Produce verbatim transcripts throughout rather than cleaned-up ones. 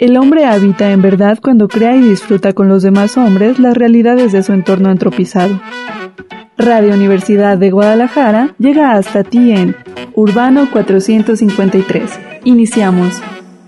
El hombre habita en verdad cuando crea y disfruta con los demás hombres las realidades de su entorno antropizado. Radio Universidad de Guadalajara llega hasta ti en Urbano cuatrocientos cincuenta y tres. Iniciamos.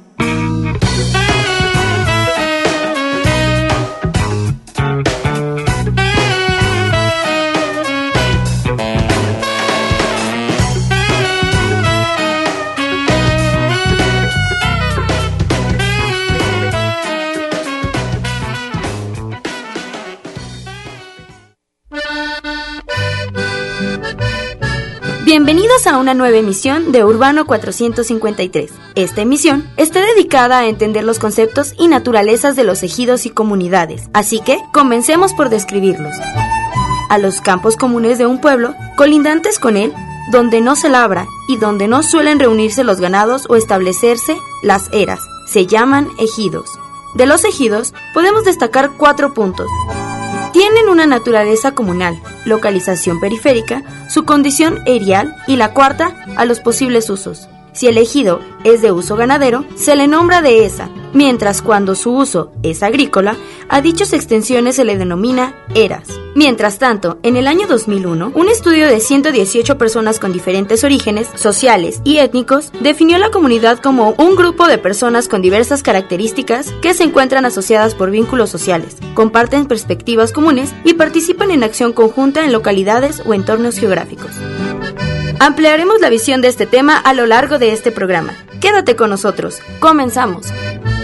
Bienvenidos a una nueva emisión de Urbano cuatrocientos cincuenta y tres. Esta emisión está dedicada a entender los conceptos y naturalezas de los ejidos y comunidades, así que comencemos por describirlos. A los campos comunes de un pueblo, colindantes con él, donde no se labra y donde no suelen reunirse los ganados o establecerse las eras, se llaman ejidos. De los ejidos podemos destacar cuatro puntos. Tienen una naturaleza comunal, localización periférica, su condición erial y la cuarta, a los posibles usos. Si el ejido es de uso ganadero, se le nombra dehesa, mientras cuando su uso es agrícola, a dichas extensiones se le denomina eras. Mientras tanto, en el año dos mil uno, un estudio de ciento dieciocho personas con diferentes orígenes, sociales y étnicos, definió la comunidad como un grupo de personas con diversas características que se encuentran asociadas por vínculos sociales, comparten perspectivas comunes y participan en acción conjunta en localidades o entornos geográficos. Ampliaremos la visión de este tema a lo largo de este programa. Quédate con nosotros. Comenzamos.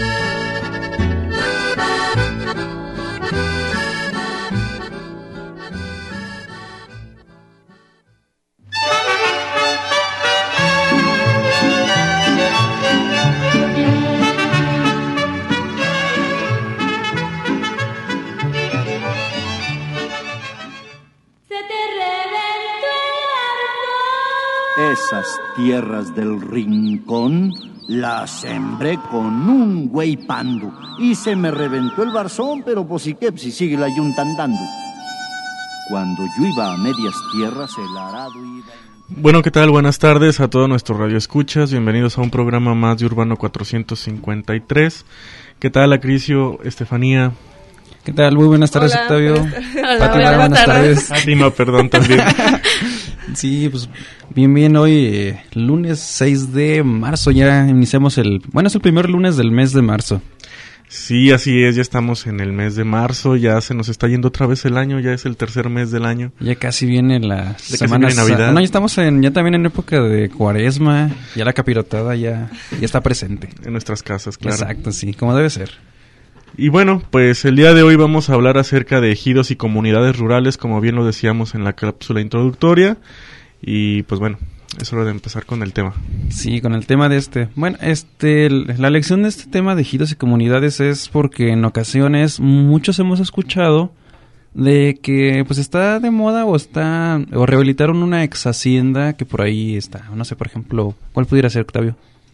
Esas tierras del rincón las sembré con un güey pando y se me reventó el barzón, pero pues sí que si sigue la yunta andando. Cuando yo iba a medias tierras el arado iba... Bueno, ¿qué tal? Buenas tardes a todos nuestros radioescuchas, bienvenidos a un programa más de Urbano cuatrocientos cincuenta y tres. ¿Qué tal, Acricio, Estefanía? ¿Qué tal? Muy buenas tardes, Hola, Octavio. Buenas Hola, Pati, buenas, buenas tardes. A ti no, perdón, también. Sí, pues bien, bien, hoy eh, lunes seis de marzo, ya iniciamos el... Bueno, es el primer lunes del mes de marzo. Sí, así es, ya estamos en el mes de marzo, ya se nos está yendo otra vez el año, ya es el tercer mes del año. Ya casi viene la ya semana... Casi viene Navidad. No, ya estamos en, ya también en época de cuaresma, ya la capirotada ya, ya está presente. En nuestras casas, claro. Exacto, sí, como debe ser. Y bueno, pues el día de hoy vamos a hablar acerca de ejidos y comunidades rurales, como bien lo decíamos en la cápsula introductoria. Y pues bueno, es hora de empezar con el tema. Sí, con el tema de este. Bueno, este, la lección de este tema de ejidos y comunidades es porque en ocasiones muchos hemos escuchado de que pues está de moda o está o rehabilitaron una ex hacienda que por ahí está. No sé, por ejemplo, ¿cuál pudiera ser, Octavio?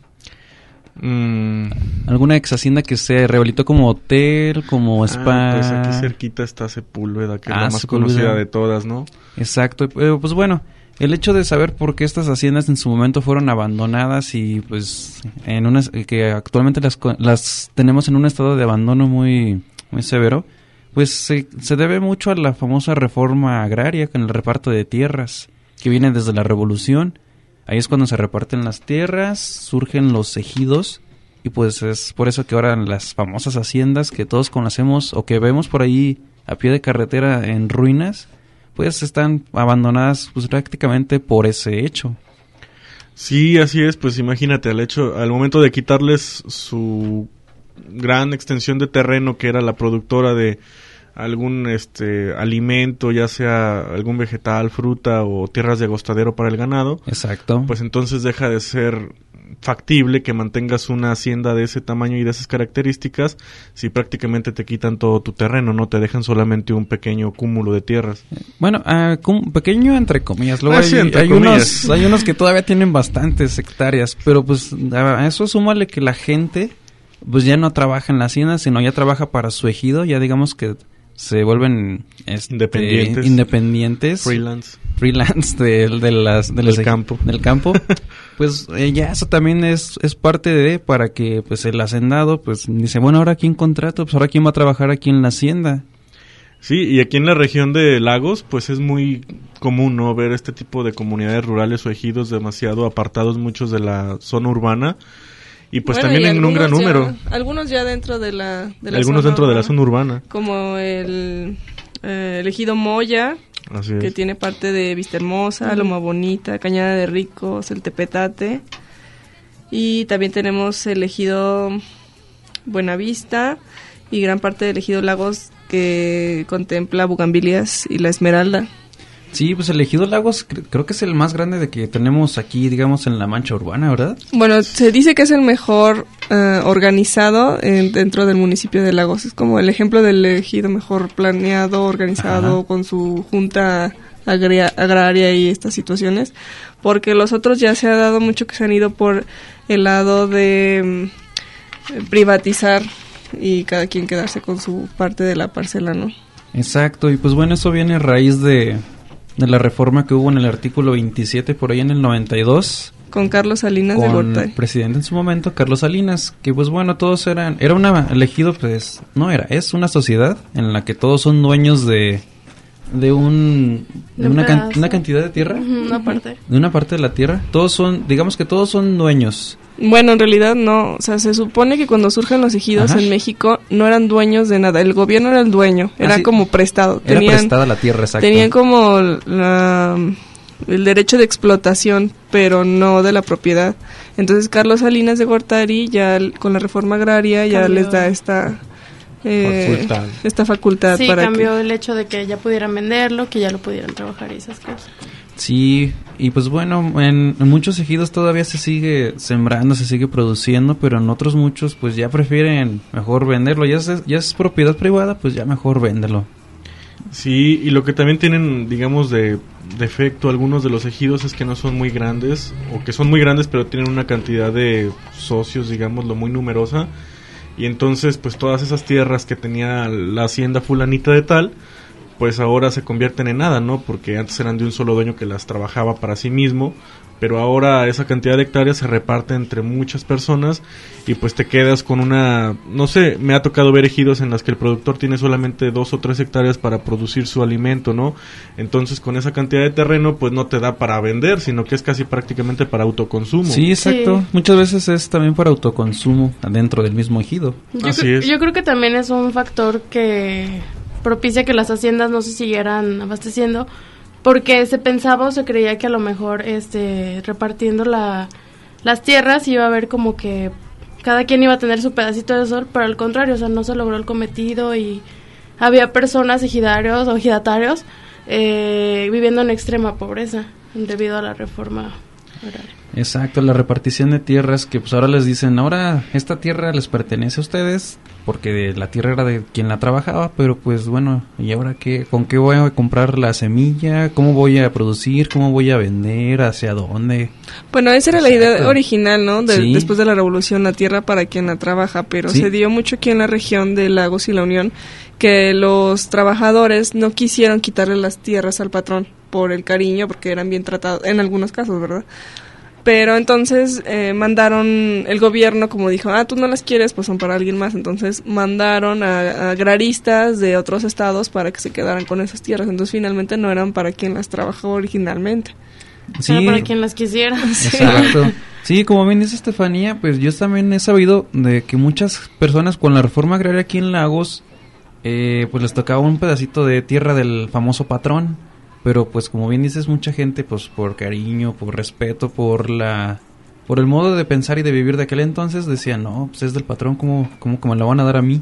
Mm. Alguna ex hacienda que se rehabilitó como hotel, como spa. Ah, pues aquí cerquita está Sepúlveda, que ah, es la más Sepúlveda. conocida de todas, ¿no? Exacto, eh, pues bueno, el hecho de saber por qué estas haciendas en su momento fueron abandonadas y pues en unas que actualmente las las tenemos en un estado de abandono muy muy severo, pues se, se debe mucho a la famosa reforma agraria con el reparto de tierras que viene desde la Revolución. Ahí es cuando se reparten las tierras, surgen los ejidos y pues es por eso que ahora las famosas haciendas que todos conocemos o que vemos por ahí a pie de carretera en ruinas, pues están abandonadas pues prácticamente por ese hecho. Sí, así es, pues imagínate, al hecho, al momento de quitarles su gran extensión de terreno que era la productora de algún este alimento, ya sea algún vegetal, fruta o tierras de agostadero para el ganado. Exacto. Pues entonces deja de ser factible que mantengas una hacienda de ese tamaño y de esas características si prácticamente te quitan todo tu terreno, no te dejan solamente un pequeño cúmulo de tierras. Bueno, uh, cum- pequeño entre comillas. Luego ah, sí, hay, entre hay comillas. unos hay unos que todavía tienen bastantes hectáreas, pero pues a eso súmale que la gente pues ya no trabaja en la hacienda, sino ya trabaja para su ejido, ya digamos que se vuelven este, independientes, independientes, freelance, freelance de, de las de del los, campo, del campo, pues eh, ya eso también es es parte de para que pues el hacendado pues dice, bueno, ahora quién contrato, pues ahora quién va a trabajar aquí en la hacienda. Sí, y aquí en la región de Lagos, pues es muy común, ¿no?, ver este tipo de comunidades rurales o ejidos demasiado apartados, muchos de la zona urbana, y pues bueno, también y en un gran ya, número. Algunos ya dentro de la, de la algunos zona dentro urbana, de la zona urbana. Como el, eh, el ejido Moya, Así que es. tiene parte de Vista Hermosa, uh-huh. Loma Bonita, Cañada de Ricos, el Tepetate, y también tenemos el ejido Buenavista y gran parte del ejido Lagos, que contempla Bugambilias y la Esmeralda. Sí, pues el ejido Lagos cre- creo que es el más grande de que tenemos aquí, digamos, en la mancha urbana, ¿verdad? Bueno, se dice que es el mejor uh, organizado en, dentro del municipio de Lagos. Es como el ejemplo del ejido mejor planeado, organizado, Ajá. con su junta agria- agraria y estas situaciones. Porque los otros ya se ha dado mucho que se han ido por el lado de um, privatizar y cada quien quedarse con su parte de la parcela, ¿no? Exacto, y pues bueno, eso viene a raíz de, de la reforma que hubo en el artículo veintisiete, por ahí en el noventa y dos. Con Carlos Salinas de Gortari. Con el presidente en su momento, Carlos Salinas, que pues bueno, todos eran, era una, elegido pues, no era, es una sociedad en la que todos son dueños de, de un, de, de una, can, una cantidad de tierra. Uh-huh, una parte. De una parte de la tierra. Todos son, digamos que todos son dueños. Bueno, en realidad no, o sea, se supone que cuando surgen los ejidos Ajá. en México no eran dueños de nada, el gobierno era el dueño, era ah, sí. como prestado. Era tenían, prestada la tierra, exacto. Tenían como la, el derecho de explotación, pero no de la propiedad. Entonces Carlos Salinas de Gortari ya con la reforma agraria ya cambió. Les da esta eh, facultad. esta facultad. Sí, para cambió que... el hecho de que ya pudieran venderlo, que ya lo pudieran trabajar y esas cosas. Sí, y pues bueno, en, en muchos ejidos todavía se sigue sembrando, se sigue produciendo, pero en otros muchos pues ya prefieren mejor venderlo. Ya es, ya es propiedad privada, pues ya mejor véndelo. Sí, y lo que también tienen, digamos, de defecto algunos de los ejidos es que no son muy grandes, o que son muy grandes pero tienen una cantidad de socios, digámoslo, muy numerosa, y entonces pues todas esas tierras que tenía la hacienda fulanita de tal, pues ahora se convierten en nada, ¿no? Porque antes eran de un solo dueño que las trabajaba para sí mismo, pero ahora esa cantidad de hectáreas se reparte entre muchas personas y pues te quedas con una, no sé, me ha tocado ver ejidos en las que el productor tiene solamente dos o tres hectáreas para producir su alimento, ¿no? Entonces con esa cantidad de terreno pues no te da para vender, sino que es casi prácticamente para autoconsumo. Sí, exacto. Sí. Muchas veces es también para autoconsumo dentro del mismo ejido. Yo Así cre- es. Yo creo que también es un factor que propicia que las haciendas no se siguieran abasteciendo, porque se pensaba o se creía que a lo mejor este repartiendo la las tierras iba a haber como que cada quien iba a tener su pedacito de sol, pero al contrario, o sea, no se logró el cometido y había personas, ejidarios o ejidatarios eh, viviendo en extrema pobreza debido a la reforma agraria. Exacto, la repartición de tierras que pues ahora les dicen, ahora esta tierra les pertenece a ustedes porque la tierra era de quien la trabajaba, pero pues bueno, ¿y ahora qué? ¿Con qué voy a comprar la semilla? ¿Cómo voy a producir? ¿Cómo voy a vender? ¿Hacia dónde? Bueno, esa era Exacto. la idea original, ¿no? De, sí. Después de la revolución, la tierra para quien la trabaja, pero sí. se dio mucho aquí en la región de Lagos y La Unión que los trabajadores no quisieron quitarle las tierras al patrón por el cariño, porque eran bien tratados, en algunos casos, ¿verdad? Pero entonces eh, mandaron, el gobierno como dijo, ah, tú no las quieres, pues son para alguien más. Entonces mandaron a, a agraristas de otros estados para que se quedaran con esas tierras. Entonces finalmente no eran para quien las trabajó originalmente. Sí. Era para quien las quisiera. Exacto. Sí, como bien dice Estefanía, pues yo también he sabido de que muchas personas con la reforma agraria aquí en Lagos, eh, pues les tocaba un pedacito de tierra del famoso patrón. Pero pues como bien dices, mucha gente pues por cariño, por respeto, por la por el modo de pensar y de vivir de aquel entonces decía, no, pues es del patrón, ¿cómo, cómo que me lo van a dar a mí?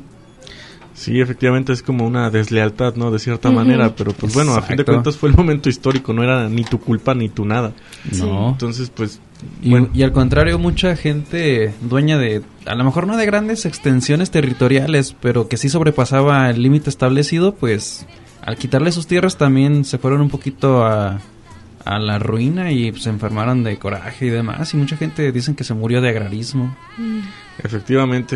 Sí, efectivamente es como una deslealtad, ¿no? De cierta uh-huh. manera, pero pues bueno, Exacto. a fin de cuentas fue el momento histórico, no era ni tu culpa ni tu nada. Sí. No. Entonces pues... Y, bueno. y al contrario, mucha gente dueña de, a lo mejor no de grandes extensiones territoriales, pero que sí sobrepasaba el límite establecido, pues... Al quitarle sus tierras también se fueron un poquito a, a la ruina y pues, se enfermaron de coraje y demás. Y mucha gente dicen que se murió de agrarismo. Efectivamente.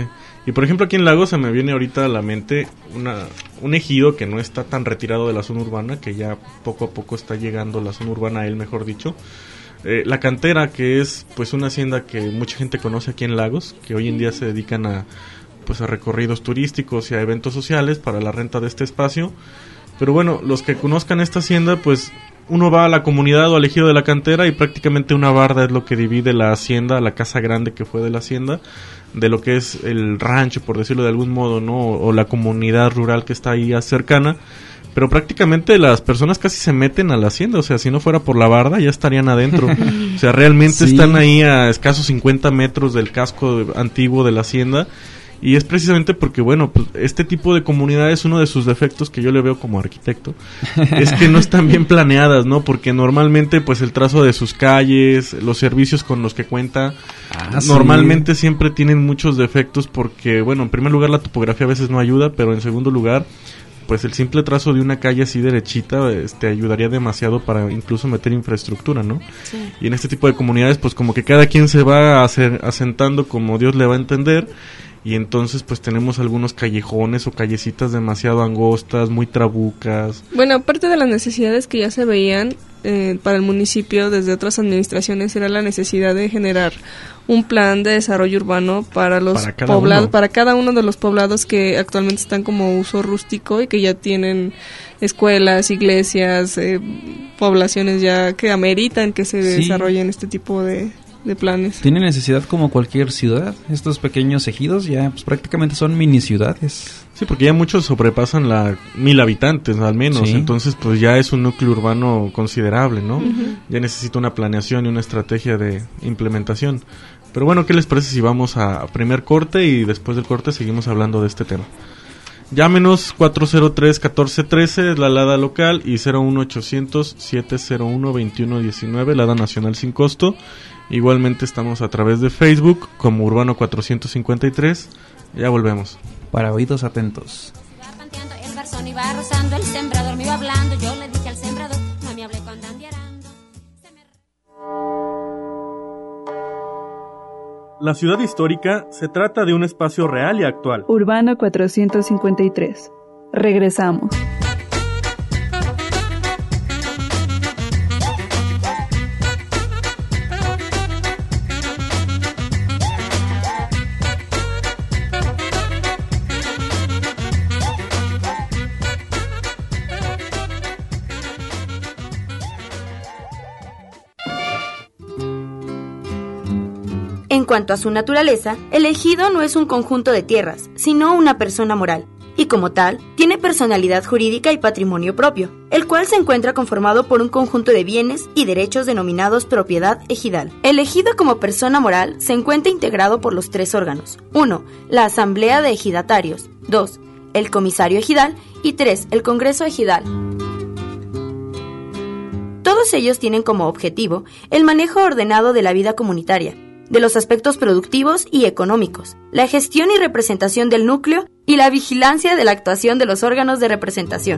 Y por ejemplo aquí en Lagos se me viene ahorita a la mente una, un ejido que no está tan retirado de la zona urbana, que ya poco a poco está llegando la zona urbana a él, mejor dicho. Eh, la Cantera, que es pues una hacienda que mucha gente conoce aquí en Lagos, que hoy en día se dedican a pues a recorridos turísticos y a eventos sociales para la renta de este espacio. Pero bueno, los que conozcan esta hacienda, pues uno va a la comunidad o al ejido de la Cantera y prácticamente una barda es lo que divide la hacienda, la casa grande que fue de la hacienda, de lo que es el rancho, por decirlo de algún modo, ¿no? O, o la comunidad rural que está ahí cercana. Pero prácticamente las personas casi se meten a la hacienda, o sea, si no fuera por la barda ya estarían adentro. O sea, realmente sí. Están ahí a escasos cincuenta metros del casco antiguo de la hacienda. Y es precisamente porque, bueno, pues este tipo de comunidades, uno de sus defectos que yo le veo como arquitecto, es que no están bien planeadas, ¿no? Porque normalmente, pues el trazo de sus calles, los servicios con los que cuenta, ah, normalmente sí. siempre tienen muchos defectos porque, bueno, en primer lugar la topografía a veces no ayuda, pero en segundo lugar, pues el simple trazo de una calle así derechita este ayudaría demasiado para incluso meter infraestructura, ¿no? Sí. Y en este tipo de comunidades, pues como que cada quien se va a hacer, asentando como Dios le va a entender. Y entonces pues tenemos algunos callejones o callecitas demasiado angostas, muy trabucas. Bueno, aparte de las necesidades que ya se veían eh, para el municipio desde otras administraciones, era la necesidad de generar un plan de desarrollo urbano para los para cada poblados, uno. para cada uno de los poblados que actualmente están como uso rústico y que ya tienen escuelas, iglesias, eh, poblaciones ya que ameritan que se sí. desarrollen este tipo de... de planes. Tiene necesidad como cualquier ciudad. Estos pequeños ejidos ya pues prácticamente son mini ciudades. Sí, porque ya muchos sobrepasan la mil habitantes al menos, sí. Entonces pues ya es un núcleo urbano considerable, ¿no? Uh-huh. Ya necesita una planeación y una estrategia de implementación. Pero bueno, ¿qué les parece si vamos a primer corte y después del corte seguimos hablando de este tema? Llámenos cuatro cero tres, uno cuatro uno tres, la LADA local, y cero uno ochocientos, siete cero uno, veintiuno diecinueve, LADA nacional sin costo. Igualmente estamos a través de Facebook como Urbano cuatrocientos cincuenta y tres. Ya volvemos. Para oídos atentos. El barzón iba rozando, el sembrador me iba hablando. Yo le dije al sembrador, no me hablé con Dandy Arando. La ciudad histórica se trata de un espacio real y actual. Urbano cuatrocientos cincuenta y tres. Regresamos. En cuanto a su naturaleza, el ejido no es un conjunto de tierras, sino una persona moral, y como tal, tiene personalidad jurídica y patrimonio propio, el cual se encuentra conformado por un conjunto de bienes y derechos denominados propiedad ejidal. El ejido como persona moral se encuentra integrado por los tres órganos: uno, la Asamblea de Ejidatarios; dos, el Comisario Ejidal; y tres, el Congreso Ejidal. Todos ellos tienen como objetivo el manejo ordenado de la vida comunitaria, de los aspectos productivos y económicos, la gestión y representación del núcleo y la vigilancia de la actuación de los órganos de representación.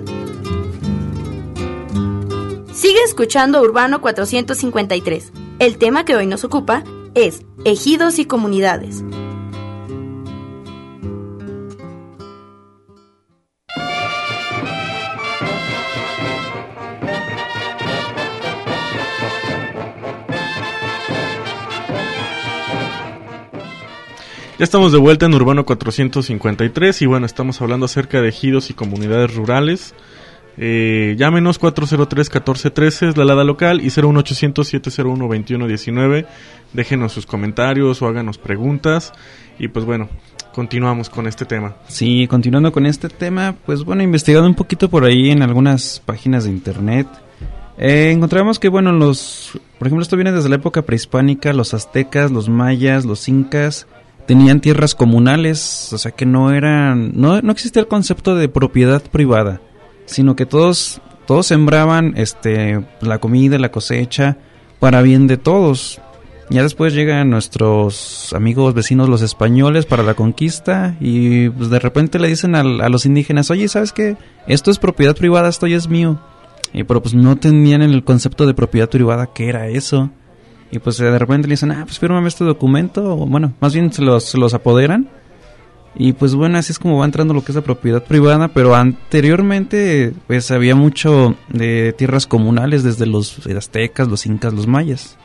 Sigue escuchando Urbano cuatrocientos cincuenta y tres. El tema que hoy nos ocupa es ejidos y comunidades. Ya estamos de vuelta en Urbano cuatrocientos cincuenta y tres y bueno, estamos hablando acerca de ejidos y comunidades rurales. Eh, llámenos cuatro cero tres, uno cuatro uno tres, es la LADA local, y cero uno ochocientos, siete cero uno, veintiuno diecinueve. Déjenos sus comentarios o háganos preguntas y pues bueno, continuamos con este tema. Sí, continuando con este tema, pues bueno, investigando un poquito por ahí en algunas páginas de internet, eh, encontramos que bueno, los, por ejemplo, esto viene desde la época prehispánica, los aztecas, los mayas, los incas tenían tierras comunales, o sea que no eran, no, no existía el concepto de propiedad privada, sino que todos, todos sembraban este la comida, la cosecha, para bien de todos. Ya después llegan nuestros amigos vecinos los españoles para la conquista y pues de repente le dicen a, a los indígenas, oye, ¿sabes qué? Esto es propiedad privada, esto ya es mío. Y pero pues no tenían el concepto de propiedad privada, ¿qué era eso? Y pues de repente le dicen, ah, pues fírmame este documento, o bueno, más bien se los, se los apoderan, Y pues bueno, así es como va entrando lo que es la propiedad privada, pero anteriormente pues había mucho de tierras comunales desde los aztecas, los incas, los mayas.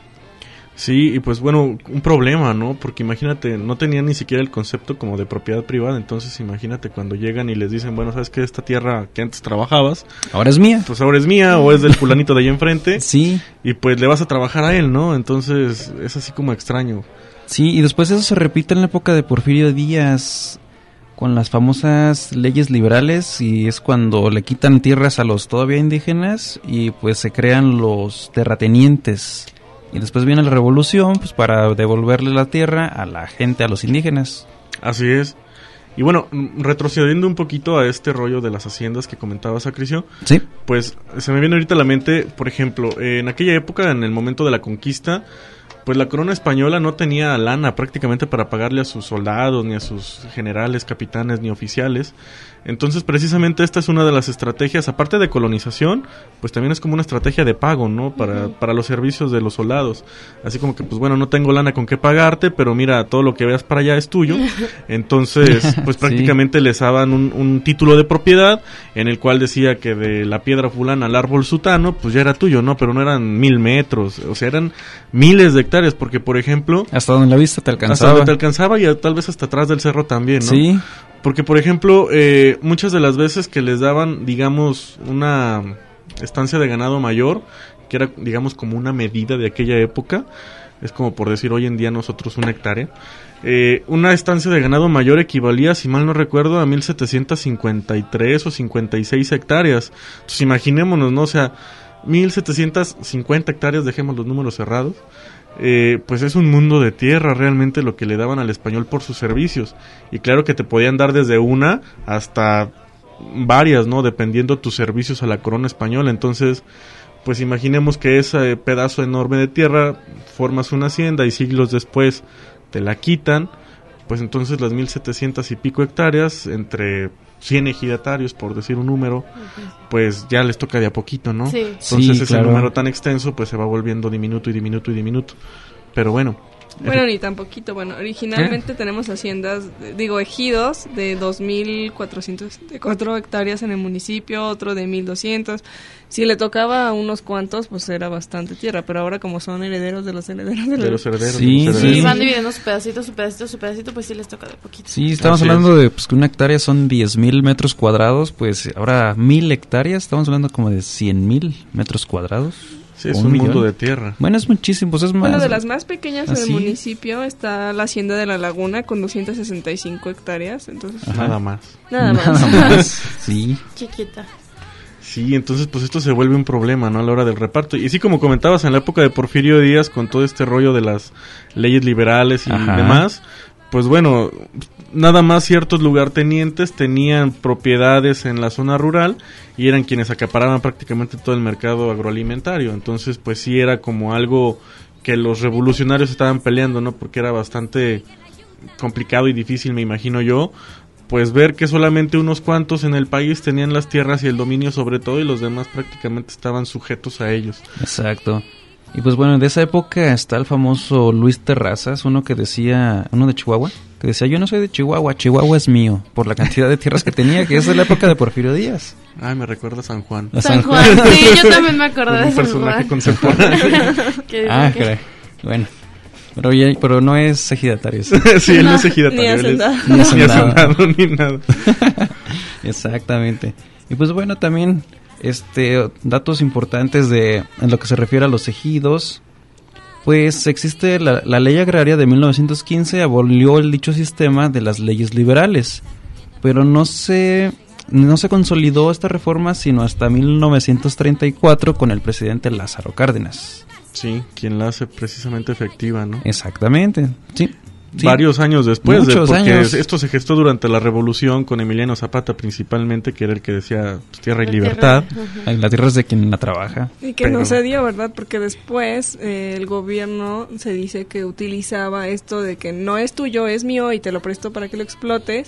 Sí, y pues bueno, un problema, ¿no? Porque imagínate, no tenían ni siquiera el concepto como de propiedad privada, entonces imagínate cuando llegan y les dicen, bueno, ¿sabes qué? Esta tierra que antes trabajabas, ahora es mía. Pues ahora es mía, o es del fulanito de allá enfrente. Sí. Y pues le vas a trabajar a él, ¿no? Entonces es así como extraño. Sí, y después eso se repite en la época de Porfirio Díaz, con las famosas leyes liberales, y es cuando le quitan tierras a los todavía indígenas y pues se crean los terratenientes. Y después viene la revolución pues para devolverle la tierra a la gente, a los indígenas. Así es. Y bueno, retrocediendo un poquito a este rollo de las haciendas que comentaba Sacricio, sí, pues se me viene ahorita a la mente, por ejemplo, eh, en aquella época, en el momento de la conquista, pues la corona española no tenía lana prácticamente para pagarle a sus soldados, ni a sus generales, capitanes, ni oficiales. Entonces, precisamente esta es una de las estrategias, aparte de colonización, pues también es como una estrategia de pago, ¿no? Para, uh-huh. para los servicios de los soldados. Así como que, pues bueno, no tengo lana con qué pagarte, pero mira, todo lo que veas para allá es tuyo. Entonces, pues prácticamente sí. les daban un, un título de propiedad en el cual decía que de la piedra fulana al árbol sutano, pues ya era tuyo, ¿no? Pero no eran mil metros, o sea, eran miles de hectáreas, porque por ejemplo... Hasta donde la vista te alcanzaba. Hasta donde te alcanzaba y tal vez hasta atrás del cerro también, ¿no? Sí. Porque, por ejemplo, eh, muchas de las veces que les daban, digamos, una estancia de ganado mayor, que era, digamos, como una medida de aquella época, es como por decir hoy en día nosotros una hectárea, eh, una estancia de ganado mayor equivalía, si mal no recuerdo, a mil setecientas cincuenta y tres o cincuenta y seis hectáreas. Entonces, imaginémonos, ¿no? O sea, mil setecientas cincuenta hectáreas, dejemos los números cerrados. Eh, pues es un mundo de tierra realmente lo que le daban al español por sus servicios, y claro que te podían dar desde una hasta varias, ¿no? Dependiendo tus servicios a la corona española. Entonces, pues imaginemos que ese pedazo enorme de tierra formas una hacienda y siglos después te la quitan, pues entonces las mil setecientas y pico hectáreas entre cien ejidatarios, por decir un número, uh-huh. pues ya les toca de a poquito, ¿no? Sí. Entonces sí, ese claro. número tan extenso pues se va volviendo diminuto y diminuto y diminuto. Pero bueno. Bueno, ni tan poquito. Bueno, originalmente ¿Eh? tenemos haciendas, digo, ejidos de dos mil cuatrocientas cuatro hectáreas en el municipio, otro de mil doscientos. Si le tocaba a unos cuantos, pues era bastante tierra, pero ahora como son herederos de los herederos de los, de los herederos, sí, de los sí, herederos. van dividiendo su pedacito, su pedacito, su pedacito, pues sí les toca de poquito. Sí, estamos Así hablando es. de pues, que una hectárea son diez mil metros cuadrados, pues ahora mil hectáreas, estamos hablando como de cien mil metros cuadrados. Sí, es un, un mundo de tierra. Bueno, es muchísimo, pues es más... Bueno, de las más pequeñas ¿Ah, del sí? municipio está la Hacienda de la Laguna con doscientas sesenta y cinco hectáreas, entonces... Ajá. Nada más. Nada más. Nada más, sí. Chiquita. Sí, entonces pues esto se vuelve un problema, ¿no? A la hora del reparto. Y sí, como comentabas, en la época de Porfirio Díaz, con todo este rollo de las leyes liberales y Ajá. demás, pues bueno, nada más ciertos lugartenientes tenían propiedades en la zona rural y eran quienes acaparaban prácticamente todo el mercado agroalimentario. Entonces, pues sí era como algo que los revolucionarios estaban peleando, ¿no? Porque era bastante complicado y difícil, me imagino yo, pues ver que solamente unos cuantos en el país tenían las tierras y el dominio sobre todo, y los demás prácticamente estaban sujetos a ellos. Exacto. Y pues bueno, de esa época está el famoso Luis Terrazas, uno que decía, uno de Chihuahua, que decía, yo no soy de Chihuahua, Chihuahua es mío, por la cantidad de tierras que tenía, que es de la época de Porfirio Díaz. Ay, me recuerda a San Juan. A San Juan, sí, yo también me acordé de Un San personaje Juan. contemporáneo. Que Ah, que- caray. Bueno, pero, ya, pero no es ejidatario. Sí. Sí, él no es Ni ejidatario, él es- hacendado. Ni ni hacendado. hacendado, ni nada. Exactamente. Y pues bueno, también este datos importantes de en lo que se refiere a los ejidos. Pues existe la, la ley agraria de mil novecientos quince, abolió el dicho sistema de las leyes liberales, pero no se no se consolidó esta reforma sino hasta mil novecientos treinta y cuatro con el presidente Lázaro Cárdenas. Sí, quien la hace precisamente efectiva, ¿no? Exactamente, sí. sí. Varios años después, de, Muchos porque años. esto se gestó durante la Revolución con Emiliano Zapata principalmente, que era el que decía pues, tierra y La libertad. tierra, ajá. Ay, la tierra es de quien la trabaja. Y que Pero- no se dio, ¿verdad? Porque después eh, el gobierno se dice que utilizaba esto de que no es tuyo, es mío y te lo presto para que lo explotes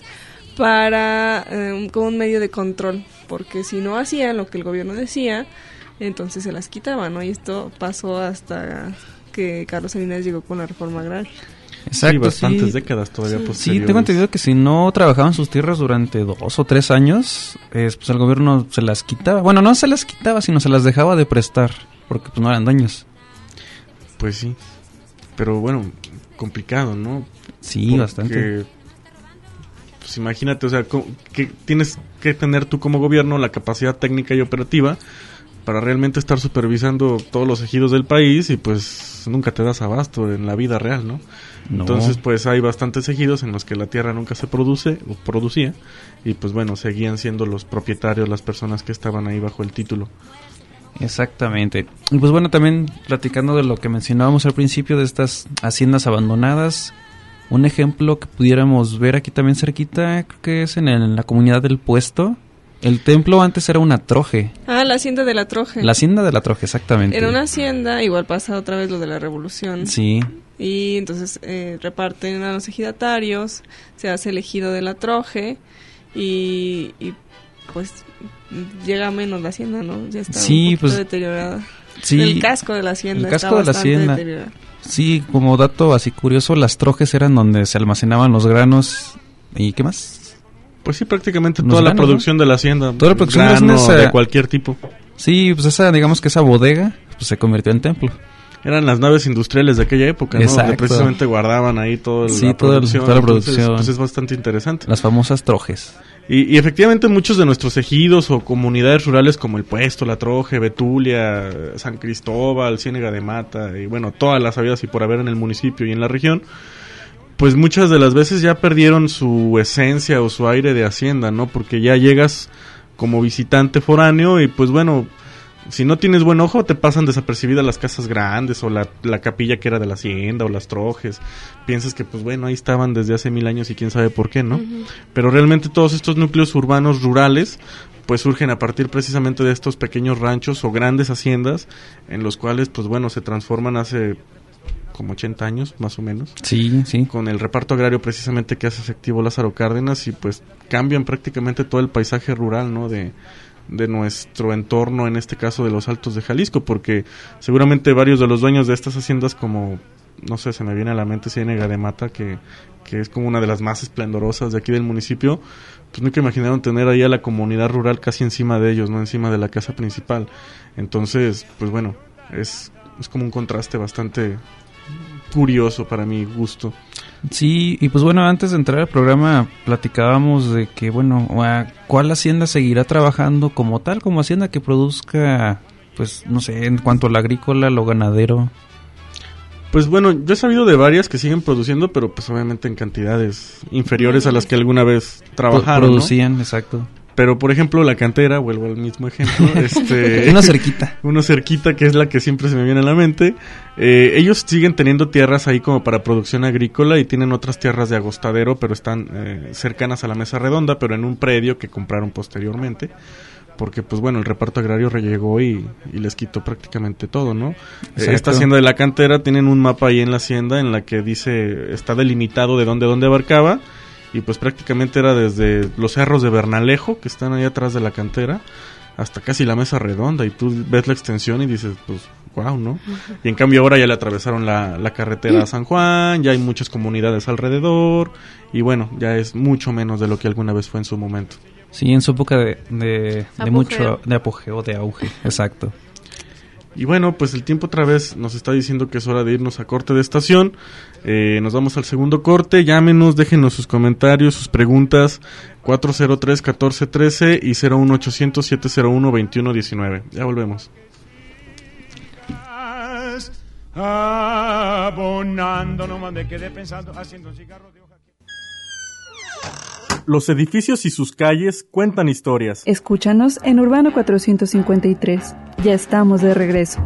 para eh, como un medio de control, porque si no hacían lo que el gobierno decía, entonces se las quitaban, ¿no? Y esto pasó hasta que Carlos Salinas llegó con la reforma agraria. Exacto, sí, bastantes sí. décadas todavía Sí, posteriores. tengo entendido que si no trabajaban sus tierras durante dos o tres años, eh, pues el gobierno se las quitaba. Bueno, no se las quitaba, sino se las dejaba de prestar, porque pues no eran dueños. Pues sí, pero bueno, complicado, ¿no? Sí, Porque, bastante. Pues imagínate, o sea, co- que tienes que tener tú como gobierno la capacidad técnica y operativa para realmente estar supervisando todos los ejidos del país y pues nunca te das abasto en la vida real, ¿no? No. Entonces pues hay bastantes ejidos en los que la tierra nunca se produce o producía y pues bueno, seguían siendo los propietarios las personas que estaban ahí bajo el título. Exactamente. Y pues bueno, también platicando de lo que mencionábamos al principio de estas haciendas abandonadas, un ejemplo que pudiéramos ver aquí también cerquita, creo que es en, el- en la comunidad del Puesto. El templo antes era una troje. Ah, la hacienda de la Troje. La hacienda de la troje, exactamente. Era una hacienda, igual pasa otra vez lo de la revolución. Sí, Y entonces eh, reparten a los ejidatarios, se hace el ejido de la Troje y, y pues llega menos la hacienda, ¿no? Ya está Sí, un poquito pues, deteriorada. sí. El casco de la hacienda El casco está de la bastante hacienda. deteriorado. Sí, como dato así curioso, las trojes eran donde se almacenaban los granos. ¿Y qué más? Pues sí, prácticamente Los toda la granos, producción de la hacienda, Toda la producción grano es esa- de cualquier tipo. Sí, pues esa, digamos que esa bodega pues se convirtió en templo. Eran las naves industriales de aquella época, ¿no? Donde Exacto. precisamente guardaban ahí todo el, Sí, la todo el- producción. toda la Entonces, producción. pues es bastante interesante. Las famosas trojes. Y, y efectivamente muchos de nuestros ejidos o comunidades rurales como El Puesto, La Troje, Betulia, San Cristóbal, Ciénega de Mata y bueno, todas las habidas y por haber en el municipio y en la región, pues muchas de las veces ya perdieron su esencia o su aire de hacienda, ¿no? Porque ya llegas como visitante foráneo y pues bueno, si no tienes buen ojo te pasan desapercibidas las casas grandes o la, la capilla que era de la hacienda o las trojes. Piensas que pues bueno, ahí estaban desde hace mil años y quién sabe por qué, ¿no? Ujú. Pero realmente todos estos núcleos urbanos rurales pues surgen a partir precisamente de estos pequeños ranchos o grandes haciendas en los cuales pues bueno, se transforman hace como ochenta años más o menos Sí, sí. con el reparto agrario precisamente que hace efectivo Lázaro Cárdenas y pues cambian prácticamente todo el paisaje rural, ¿no? De, de nuestro entorno, en este caso de los Altos de Jalisco, porque seguramente varios de los dueños de estas haciendas como, no sé, se me viene a la mente Ciénega de Mata, que, que es como una de las más esplendorosas de aquí del municipio, pues nunca imaginaron tener ahí a la comunidad rural casi encima de ellos, no encima de la casa principal. Entonces, pues bueno, es, es como un contraste bastante curioso para mi gusto. Sí, y pues bueno, antes de entrar al programa platicábamos de que, bueno, a- ¿cuál hacienda seguirá trabajando como tal, como hacienda que produzca, pues, no sé, en cuanto a lo agrícola, lo ganadero? Pues bueno, yo he sabido de varias que siguen produciendo, pero pues obviamente en cantidades inferiores a las que alguna vez trabajaron, Pro- ¿no? Producían, exacto. Pero por ejemplo la cantera, vuelvo al mismo ejemplo, este, Una cerquita. uno cerquita que es la que siempre se me viene a la mente. Eh, ellos siguen teniendo tierras ahí como para producción agrícola y tienen otras tierras de agostadero, pero están eh, cercanas a la mesa redonda, pero en un predio que compraron posteriormente. Porque, pues bueno, el reparto agrario rellegó y, y les quitó prácticamente todo, ¿no? Eh, Exacto. esta hacienda de la cantera tienen un mapa ahí en la hacienda en la que dice, está delimitado de dónde, dónde abarcaba. Y pues prácticamente era desde los cerros de Bernalejo, que están ahí atrás de la cantera, hasta casi la mesa redonda. Y tú ves la extensión y dices, pues, wow, ¿no? Y en cambio ahora ya le atravesaron la, la carretera a San Juan, ya hay muchas comunidades alrededor. Y bueno, ya es mucho menos de lo que alguna vez fue en su momento. Sí, en su época de, de, de Apogeo. mucho, de apogeo, de auge, exacto. Y bueno, pues el tiempo otra vez nos está diciendo que es hora de irnos a corte de estación. Eh, nos vamos al segundo corte. Llámenos, déjenos sus comentarios, sus preguntas. cuatro cero tres, uno cuatro uno tres y cero uno ochocientos, siete cero uno, veintiuno diecinueve. Ya volvemos. Abonando, no me quedé pensando, haciendo un cigarro de hoja. Los edificios y sus calles cuentan historias. Escúchanos en Urbano cuatrocientos cincuenta y tres. Ya estamos de regreso.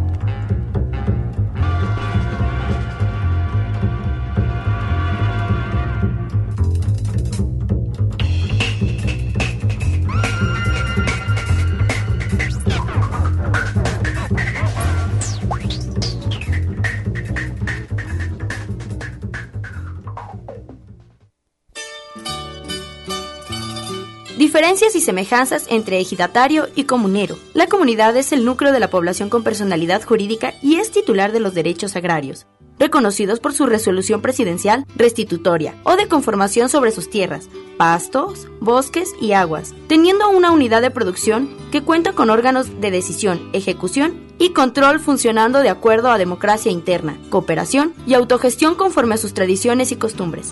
Diferencias y semejanzas entre ejidatario y comunero. La comunidad es el núcleo de la población con personalidad jurídica y es titular de los derechos agrarios. reconocidos por su resolución presidencial restitutoria o de conformación sobre sus tierras, pastos, bosques y aguas, teniendo una unidad de producción que cuenta con órganos de decisión, ejecución y control funcionando de acuerdo a democracia interna, cooperación y autogestión conforme a sus tradiciones y costumbres.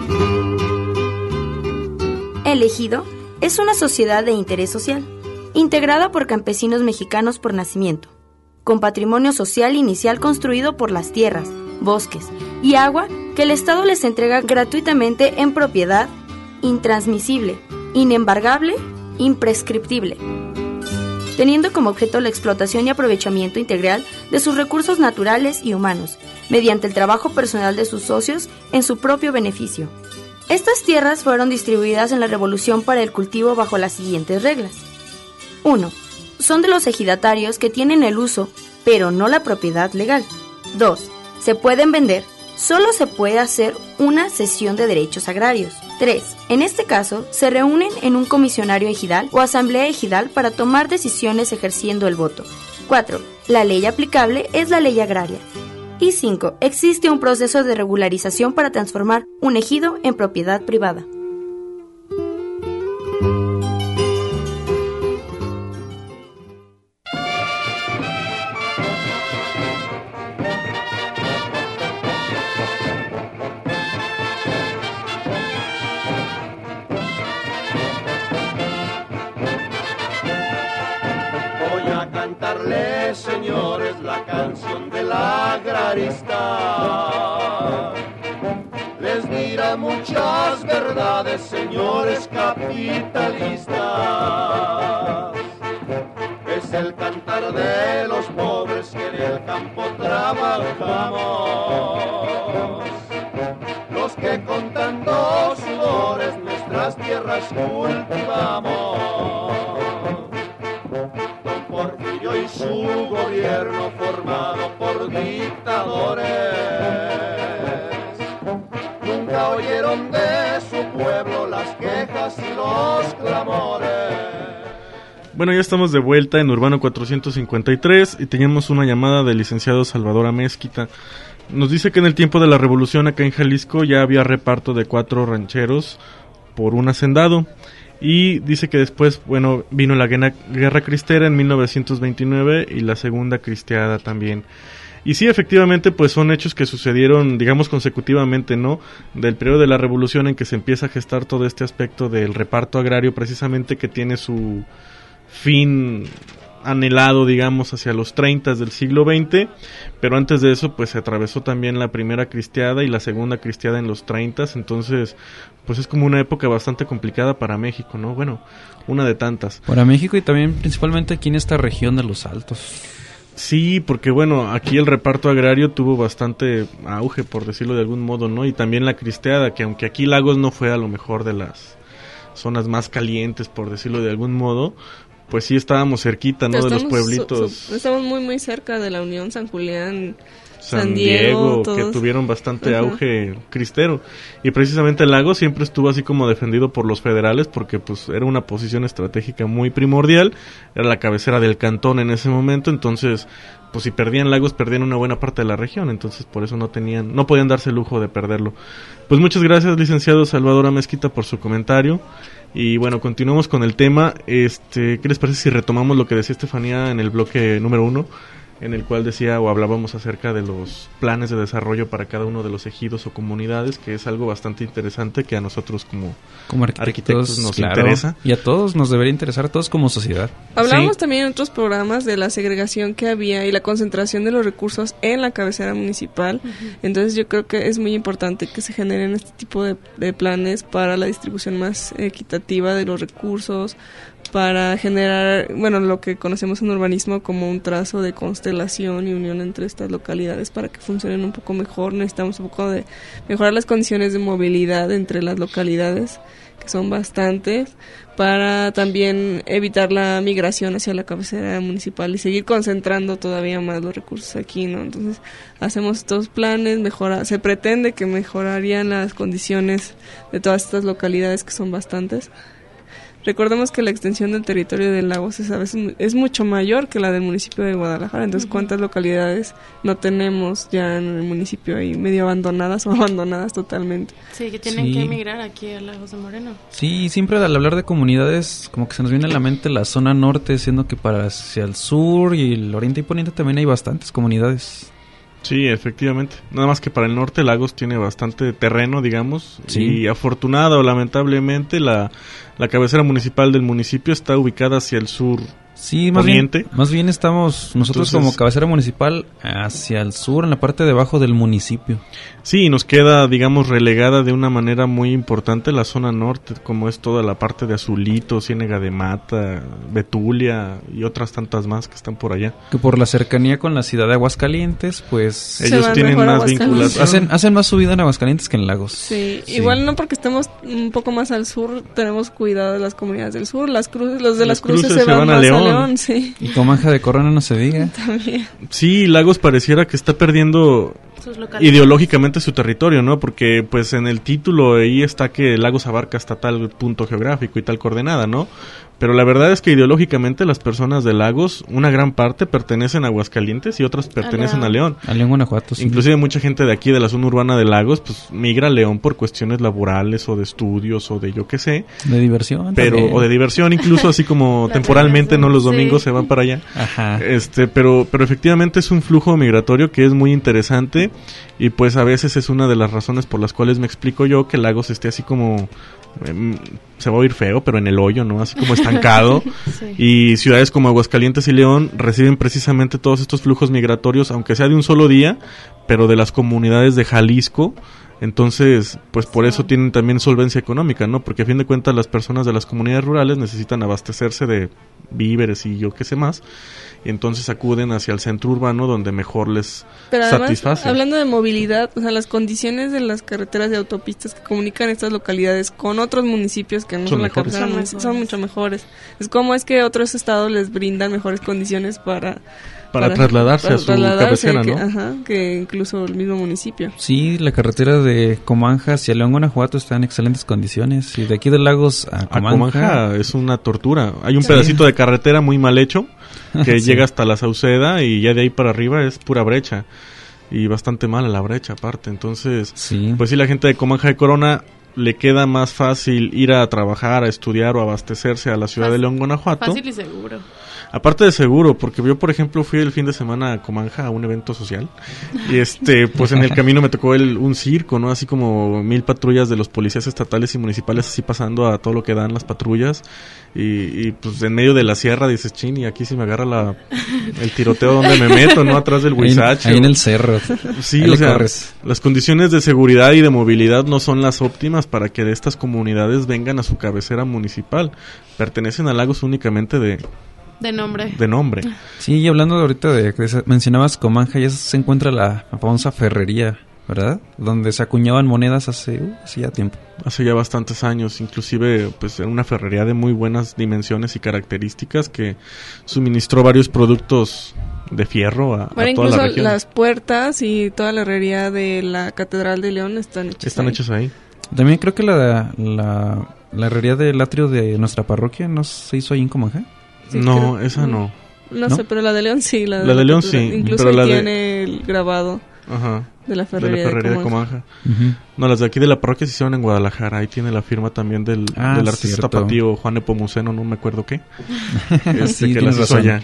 El ejido es una sociedad de interés social, integrada por campesinos mexicanos por nacimiento, con patrimonio social inicial construido por las tierras, bosques y agua que el Estado les entrega gratuitamente en propiedad intransmisible, inembargable, imprescriptible, teniendo como objeto la explotación y aprovechamiento integral de sus recursos naturales y humanos, mediante el trabajo personal de sus socios en su propio beneficio. Estas tierras fueron distribuidas en la Revolución para el cultivo bajo las siguientes reglas. uno. Son de los ejidatarios que tienen el uso, pero no la propiedad legal. dos. Se pueden vender. Solo se puede hacer una cesión de derechos agrarios. tres. En este caso, se reúnen en un comisionario ejidal o asamblea ejidal para tomar decisiones ejerciendo el voto. cuatro. La ley aplicable es la ley agraria. Y cinco. Existe un proceso de regularización para transformar un ejido en propiedad privada. Señores, la canción del agrarista les dirá muchas verdades, señores capitalistas. Es el cantar de los pobres que en el campo trabajamos, los que contando sudores nuestras tierras cultivamos. Y su gobierno formado por dictadores nunca oyeron de su pueblo las quejas y los clamores. Bueno, ya estamos de vuelta en Urbano cuatrocientos cincuenta y tres y teníamos una llamada del licenciado Salvador Amezquita. Nos dice que en el tiempo de la revolución acá en Jalisco ya había reparto de cuatro rancheros por un hacendado. Y dice que después, bueno, vino la guerra, guerra cristera en mil novecientos veintinueve y la segunda cristeada también. Y sí, efectivamente, pues son hechos que sucedieron, digamos, consecutivamente, ¿no? Del periodo de la revolución en que se empieza a gestar todo este aspecto del reparto agrario, precisamente que tiene su fin anhelado, digamos, hacia los treinta del siglo veinte, pero antes de eso, pues se atravesó también la primera cristeada y la segunda cristeada en los treinta, entonces, pues es como una época bastante complicada para México, ¿no? Bueno, una de tantas. Para México y también principalmente aquí en esta región de los Altos. Sí, porque bueno, aquí el reparto agrario tuvo bastante auge, por decirlo de algún modo, ¿no? Y también la cristeada, que aunque aquí Lagos no fue a lo mejor de las zonas más calientes, por decirlo de algún modo, pues sí estábamos cerquita, ¿no? Estamos, de los pueblitos. So, so, estamos muy, muy cerca de la Unión, San Julián, San, San Diego, Diego que tuvieron bastante Ajá. auge cristero. Y precisamente Lagos siempre estuvo así como defendido por los federales porque pues era una posición estratégica muy primordial, era la cabecera del cantón en ese momento, entonces pues si perdían Lagos perdían una buena parte de la región, entonces por eso no tenían, no podían darse el lujo de perderlo. Pues muchas gracias, licenciado Salvador Amezquita, por su comentario. Y bueno, continuamos con el tema. Este, ¿qué les parece si retomamos lo que decía Estefanía en el bloque número uno? En el cual decía o hablábamos acerca de los planes de desarrollo para cada uno de los ejidos o comunidades, que es algo bastante interesante que a nosotros como, como arquitectos, arquitectos nos claro, interesa. Y a todos nos debería interesar, a todos como sociedad. Hablábamos Sí. también en otros programas de la segregación que había y la concentración de los recursos en la cabecera municipal. Uh-huh. Entonces yo creo que es muy importante que se generen este tipo de, de planes para la distribución más equitativa de los recursos, para generar, bueno, lo que conocemos en urbanismo como un trazo de constelación y unión entre estas localidades para que funcionen un poco mejor. Necesitamos un poco de mejorar las condiciones de movilidad entre las localidades, que son bastantes, para también evitar la migración hacia la cabecera municipal y seguir concentrando todavía más los recursos aquí, ¿no? Entonces, hacemos estos planes, mejora, se pretende que mejorarían las condiciones de todas estas localidades, que son bastantes, Recordemos que la extensión del territorio de Lagos es a veces es mucho mayor que la del municipio de Guadalajara, entonces uh-huh. ¿cuántas localidades no tenemos ya en el municipio ahí medio abandonadas o abandonadas totalmente? Sí, que tienen sí. que emigrar aquí a Lagos de Moreno. Sí, siempre al hablar de comunidades como que se nos viene a la mente la zona norte, siendo que para hacia el sur y el oriente y poniente también hay bastantes comunidades. Sí, efectivamente. Nada más que para el norte Lagos tiene bastante terreno, digamos, sí. y afortunada o lamentablemente la, la cabecera municipal del municipio está ubicada hacia el sur. Sí, más bien, más bien estamos nosotros Entonces, como cabecera municipal hacia el sur, en la parte de abajo del municipio. Sí, nos queda, digamos, relegada de una manera muy importante la zona norte, como es toda la parte de Azulito, Ciénega de Mata, Betulia y otras tantas más que están por allá. Que por la cercanía con la ciudad de Aguascalientes, pues ellos tienen más vinculación. Hacen, hacen más subida en Aguascalientes que en Lagos. Sí, sí, igual no porque estemos un poco más al sur, tenemos cuidado de las comunidades del sur, las cruces, los de las, las cruces, cruces se van, van a más León. A León, sí. Y Comanja de Corona no se diga. También. Sí, Lagos pareciera que está perdiendo ideológicamente su territorio, ¿no? Porque pues en el título ahí está que Lagos abarca hasta tal punto geográfico y tal coordenada, ¿no? Pero la verdad es que ideológicamente las personas de Lagos, una gran parte pertenecen a Aguascalientes y otras pertenecen a León. A León, Guanajuato, sí. Inclusive mucha gente de aquí, de la zona urbana de Lagos, pues migra a León por cuestiones laborales o de estudios o de yo qué sé. De diversión pero también. O de diversión incluso, así como temporalmente, ¿no? Los domingos sí. se van para allá. Ajá. Este, pero, pero efectivamente es un flujo migratorio que es muy interesante y pues a veces es una de las razones por las cuales me explico yo que Lagos esté así como... Eh, se va a oír feo, pero en el hoyo, ¿no? Así como estancado. Sí. Y ciudades como Aguascalientes y León reciben precisamente todos estos flujos migratorios, aunque sea de un solo día, pero de las comunidades de Jalisco. Entonces, pues por sí. eso tienen también solvencia económica, ¿no? Porque a fin de cuentas las personas de las comunidades rurales necesitan abastecerse de víveres y yo qué sé más. Y entonces acuden hacia el centro urbano donde mejor les Pero además, satisface. Hablando de movilidad, o sea, las condiciones de las carreteras y autopistas que comunican estas localidades con otros municipios que no son, son la cabecera son, son, son mucho mejores. Es como es que otros estados les brindan mejores condiciones para... Para, para trasladarse para a su trasladarse cabecera, que, ¿no? Ajá, que incluso el mismo municipio. Sí, la carretera de Comanja hacia León, Guanajuato está en excelentes condiciones. Y de aquí de Lagos a Comanja... A Comanja es una tortura. Hay un sí. pedacito de carretera muy mal hecho que sí. llega hasta la Sauceda y ya de ahí para arriba es pura brecha. Y bastante mala la brecha aparte. Entonces, sí. pues sí, la gente de Comanja de Corona le queda más fácil ir a trabajar, a estudiar o abastecerse a la ciudad Fácil, de León, Guanajuato. Fácil y seguro. Aparte de seguro, porque yo, por ejemplo, fui el fin de semana a Comanja a un evento social y este, pues en el camino me tocó el, un circo, ¿no? Así como mil patrullas de los policías estatales y municipales así pasando a todo lo que dan las patrullas y, y pues en medio de la sierra dices, chin, y aquí sí me agarra la, el tiroteo donde me meto, ¿no? Atrás del huizache. Ahí, ahí en el cerro. Sí, ahí o sea, corres. Las condiciones de seguridad y de movilidad no son las óptimas para que de estas comunidades vengan a su cabecera municipal. Pertenecen a Lagos únicamente de... De nombre. De nombre. Sí, y hablando de ahorita de que mencionabas Comanja, ya se encuentra la famosa ferrería, ¿verdad? Donde se acuñaban monedas hace, uh, hace ya tiempo. Hace ya bastantes años, inclusive pues era una ferrería de muy buenas dimensiones y características que suministró varios productos de fierro a, bueno, a toda la región. Incluso las puertas y toda la herrería de la Catedral de León están hechas Están ahí. hechas ahí. También creo que la, la, la herrería del atrio de nuestra parroquia no se hizo ahí en Comanja. Sí, no, creo, esa no. No, no sé, pero la de León sí. La de, la de la León cultura. sí. Incluso pero la tiene de... el grabado Ajá, de la ferrería de, la ferrería de Comanja. De Comanja. Uh-huh. No, las de aquí de la parroquia se hicieron en Guadalajara. Ahí tiene la firma también del, ah, del artista cierto. tapatío Juan Nepomuceno, no me acuerdo qué. este, sí, que las hizo allá.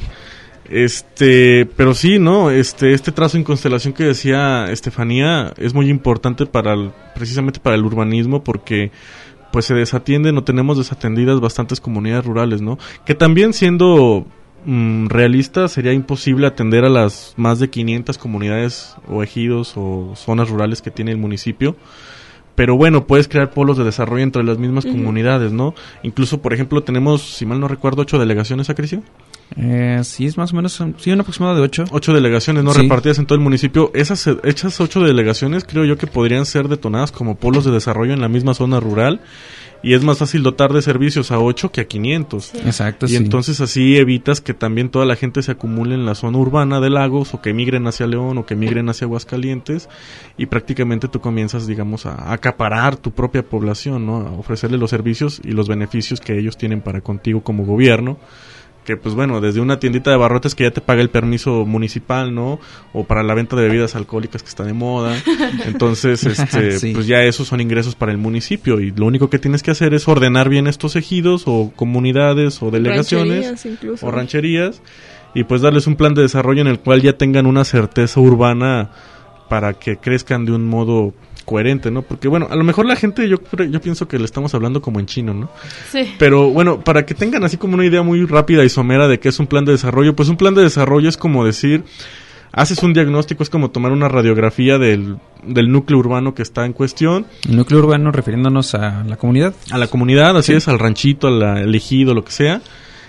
Este, pero sí, ¿no? Este, este trazo en constelación que decía Estefanía es muy importante para el, precisamente para el urbanismo porque pues se desatienden o tenemos desatendidas bastantes comunidades rurales, ¿no? Que también siendo mmm, realistas sería imposible atender a las más de quinientas comunidades o ejidos o zonas rurales que tiene el municipio. Pero bueno, puedes crear polos de desarrollo entre las mismas uh-huh. comunidades, ¿no? Incluso, por ejemplo, tenemos, si mal no recuerdo, ocho delegaciones, ¿Acricio? Eh, sí, es más o menos, sí, un aproximado de ocho. Ocho delegaciones, ¿no? Sí. Repartidas en todo el municipio. Esas hechas ocho delegaciones creo yo que podrían ser detonadas como polos de desarrollo en la misma zona rural y es más fácil dotar de servicios a ocho que a quinientos. Sí. Exacto, y sí. entonces así evitas que también toda la gente se acumule en la zona urbana de Lagos, o que migren hacia León, o que migren hacia Aguascalientes, y prácticamente tú comienzas, digamos, a acaparar tu propia población, ¿no? A ofrecerle los servicios y los beneficios que ellos tienen para contigo como gobierno, que pues bueno, desde una tiendita de barrotes que ya te paga el permiso municipal, ¿no? O para la venta de bebidas alcohólicas que está de moda. Entonces, este, sí. pues ya esos son ingresos para el municipio, y lo único que tienes que hacer es ordenar bien estos ejidos o comunidades o delegaciones rancherías incluso. o rancherías, y pues darles un plan de desarrollo en el cual ya tengan una certeza urbana para que crezcan de un modo coherente, ¿no? Porque bueno, a lo mejor la gente, yo yo pienso que le estamos hablando como en chino, ¿no? Sí. Pero bueno, para que tengan así como una idea muy rápida y somera de qué es un plan de desarrollo, pues un plan de desarrollo es como decir, haces un diagnóstico, es como tomar una radiografía del, del núcleo urbano que está en cuestión. El núcleo urbano refiriéndonos a la comunidad. A la comunidad, así sí. es, al ranchito, al, al ejido, lo que sea.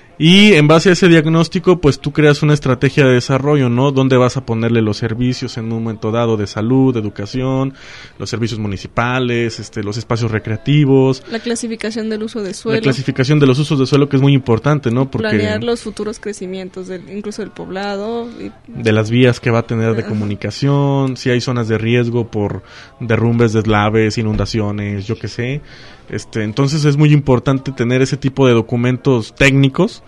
Y en base a ese diagnóstico, pues tú creas una estrategia de desarrollo, ¿no? Donde vas a ponerle los servicios en un momento dado de salud, de educación, los servicios municipales, este, los espacios recreativos. La clasificación del uso de suelo. La clasificación de los usos de suelo, que es muy importante, ¿no? Porque planear los futuros crecimientos, del, incluso del poblado. Y de las vías que va a tener de comunicación, si hay zonas de riesgo por derrumbes, deslaves, inundaciones, yo qué sé. Este, entonces es muy importante tener ese tipo de documentos técnicos,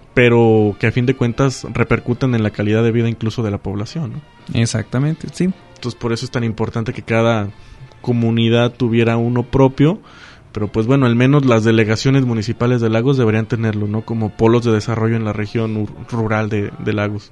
pero que a fin de cuentas repercuten en la calidad de vida incluso de la población, ¿no? Exactamente, sí. Entonces por eso es tan importante que cada comunidad tuviera uno propio, pero pues bueno, al menos las delegaciones municipales de Lagos deberían tenerlo, ¿no? Como polos de desarrollo en la región rural de, de Lagos.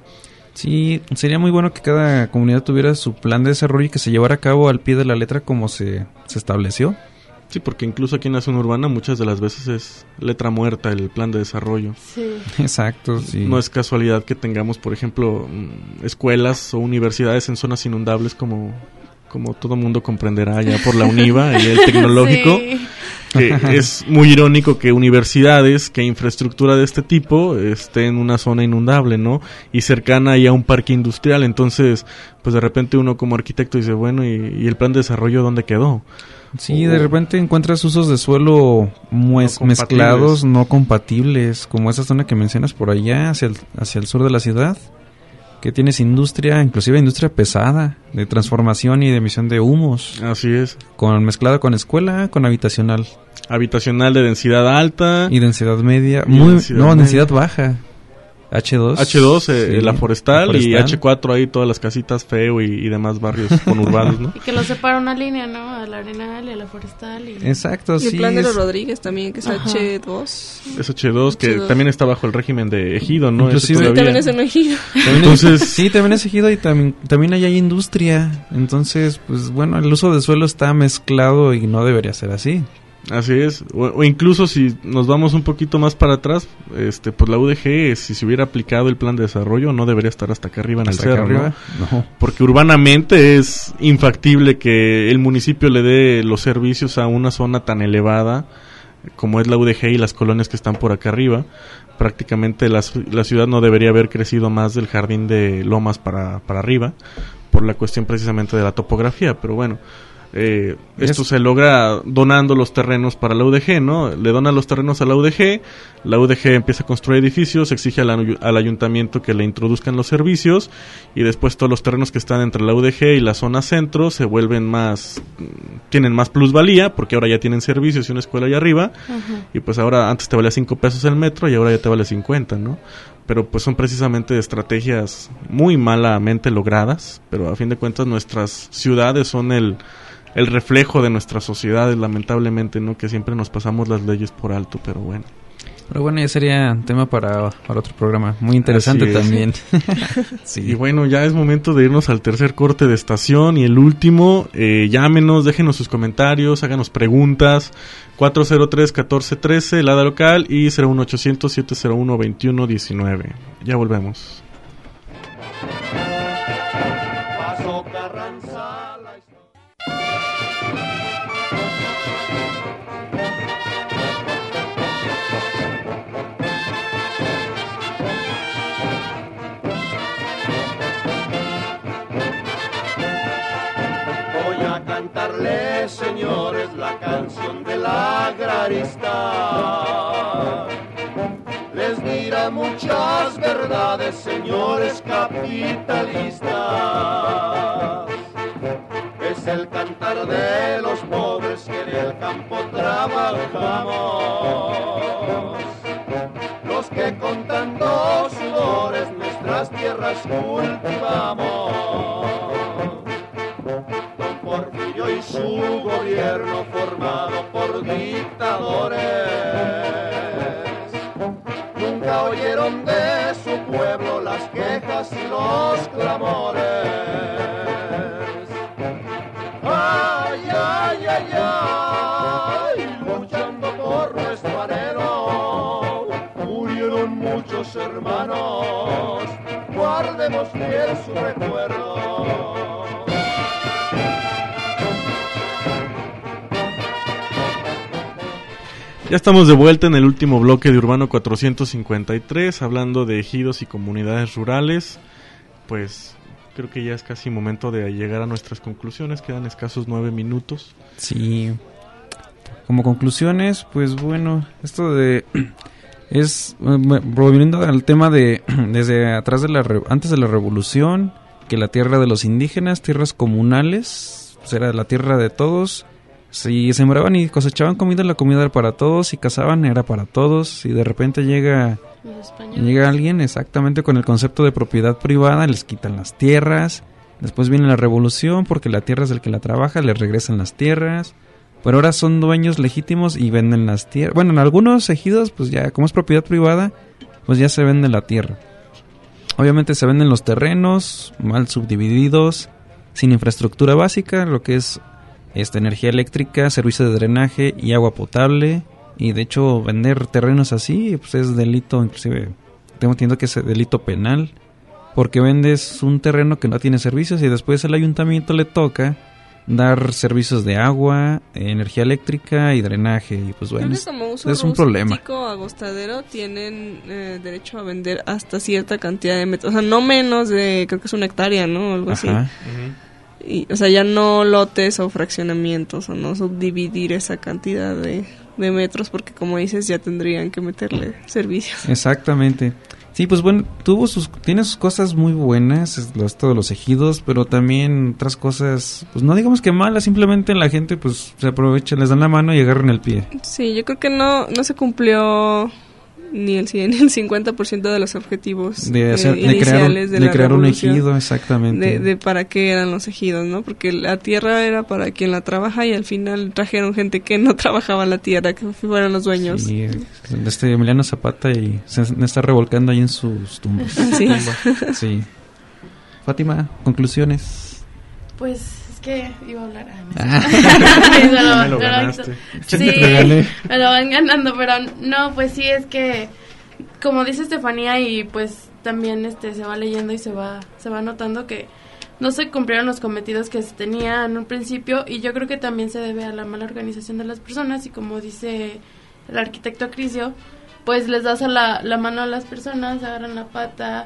Sí, sería muy bueno que cada comunidad tuviera su plan de desarrollo y que se llevara a cabo al pie de la letra como se, se estableció. Sí, porque incluso aquí en la zona urbana muchas de las veces es letra muerta el plan de desarrollo. Sí. Exacto, sí. No es casualidad que tengamos, por ejemplo, escuelas o universidades en zonas inundables como, como todo mundo comprenderá ya por la UNIVA y el tecnológico. Sí. Que es muy irónico que universidades, que infraestructura de este tipo esté en una zona inundable, ¿no? Y cercana ahí a un parque industrial. Entonces, pues de repente uno como arquitecto dice, bueno, ¿y, y el plan de desarrollo dónde quedó? Sí, de repente encuentras usos de suelo mues- no mezclados, no compatibles, como esa zona que mencionas por allá, hacia el, hacia el sur de la ciudad, que tienes industria, inclusive industria pesada, de transformación y de emisión de humos. Así es. Con mezclada con escuela, con habitacional. Habitacional de densidad alta. Y densidad media, muy densidad no, media. densidad baja. H dos. H dos, eh, sí, la, forestal, la forestal y H cuatro ahí todas las casitas feo y, y demás barrios conurbados, ¿no? Y que lo separa una línea, ¿no? A la arenal y a la forestal. Y... Exacto, y sí. el plan de los es... Rodríguez también, que es Ajá. H dos. Es H dos, que H dos. También está bajo el régimen de ejido, ¿no? Inclusive, sí, también es en ejido. Entonces... sí, también es ejido y también, también ahí hay industria. Entonces, pues bueno, el uso de suelo está mezclado y no debería ser así. Así es, o, o incluso si nos vamos un poquito más para atrás, este, pues la U D G, si se hubiera aplicado el plan de desarrollo, no debería estar hasta acá arriba en el cerro, ¿no? No. Porque urbanamente es infactible que el municipio le dé los servicios a una zona tan elevada como es la U D G y las colonias que están por acá arriba. Prácticamente la, la ciudad no debería haber crecido más del jardín de Lomas para, para arriba, por la cuestión precisamente de la topografía, pero bueno. Eh, esto se logra donando los terrenos para la U D G, ¿no? Le donan los terrenos a la U D G, la U D G empieza a construir edificios, exige al, al ayuntamiento que le introduzcan los servicios y después todos los terrenos que están entre la U D G y la zona centro se vuelven más, tienen más plusvalía porque ahora ya tienen servicios y una escuela allá arriba. Uh-huh. Y pues ahora antes te valía cinco pesos el metro y ahora ya te vale cincuenta, ¿no? Pero pues son precisamente estrategias muy malamente logradas, pero a fin de cuentas nuestras ciudades son el el reflejo de nuestras sociedades, lamentablemente, ¿no? Que siempre nos pasamos las leyes por alto, pero bueno. Pero bueno, ya sería tema para, para otro programa. Muy interesante también. Sí. Y bueno, ya es momento de irnos al tercer corte de estación y el último. Eh, llámenos, déjenos sus comentarios, háganos preguntas. cuatro cero tres, catorce trece, el A D A local y cero uno ochocientos, siete cero uno, veintiuno diecinueve. Ya volvemos. Señores, la canción del agrario capitalista. Les dirá muchas verdades, señores capitalistas. Es el cantar de los pobres que en el campo trabajamos, los que con tantos sudores nuestras tierras cultivamos. Don Porfirio y su gobierno formado por dictadores nunca oyeron de su pueblo las quejas y los clamores. Ay, ay, ay, ay, luchando por nuestro anhelo, murieron muchos hermanos, guardemos fiel su recuerdo. Ya estamos de vuelta en el último bloque de Urbano cuatrocientos cincuenta y tres, hablando de ejidos y comunidades rurales. Pues creo que ya es casi momento de llegar a nuestras conclusiones, quedan escasos nueve minutos. Sí, como conclusiones, pues bueno, esto de... es volviendo al tema de desde atrás de la... antes de la revolución, que la tierra de los indígenas, tierras comunales, pues era la tierra de todos. Si sembraban y cosechaban comida, la comida era para todos. Si cazaban, era para todos. Y de repente llega llega alguien exactamente con el concepto de propiedad privada, les quitan las tierras. Después viene la revolución porque la tierra es del que la trabaja, les regresan las tierras. Pero ahora son dueños legítimos y venden las tierras. Bueno, en algunos ejidos, pues ya como es propiedad privada, pues ya se vende la tierra. Obviamente se venden los terrenos mal subdivididos, sin infraestructura básica, lo que es esta energía eléctrica, servicio de drenaje y agua potable. Y de hecho vender terrenos así pues es delito, inclusive tengo entendido que es delito penal, porque vendes un terreno que no tiene servicios y después el ayuntamiento le toca dar servicios de agua, energía eléctrica y drenaje. Y pues bueno, es, es un problema. Agostadero tienen eh, derecho a vender hasta cierta cantidad de metros, o sea, no menos de, creo que es una hectárea, ¿no? Algo así. Ajá. Uh-huh. Y, o sea, ya no lotes o fraccionamientos, o no subdividir esa cantidad de, de metros, porque como dices, ya tendrían que meterle servicios. Exactamente. Sí, pues bueno, tuvo sus, tiene sus cosas muy buenas, los, todos los ejidos, pero también otras cosas, pues no digamos que malas, simplemente la gente pues se aprovecha, les dan la mano y agarran el pie. Sí, yo creo que no, no se cumplió ni el cien, ni el cincuenta por ciento de los objetivos de, hacer, eh, de crear un, de, de la crear un ejido, exactamente. De, de para qué eran los ejidos, ¿no? Porque la tierra era para quien la trabaja y al final trajeron gente que no trabajaba la tierra, que fueron los dueños. Sí, este Emiliano Zapata y se está revolcando ahí en sus tumbas. Sí. Tumba. Sí. Fátima, conclusiones. Pues que iba a hablar ah. sí, me lo, me lo ganaste. Sí, me lo van ganando, pero no, pues sí, es que como dice Estefanía, y pues también este se va leyendo y se va se va notando que no se cumplieron los cometidos que se tenía en un principio, y yo creo que también se debe a la mala organización de las personas, y como dice el arquitecto Acrisio, pues les das a la, la mano a las personas, agarran la pata.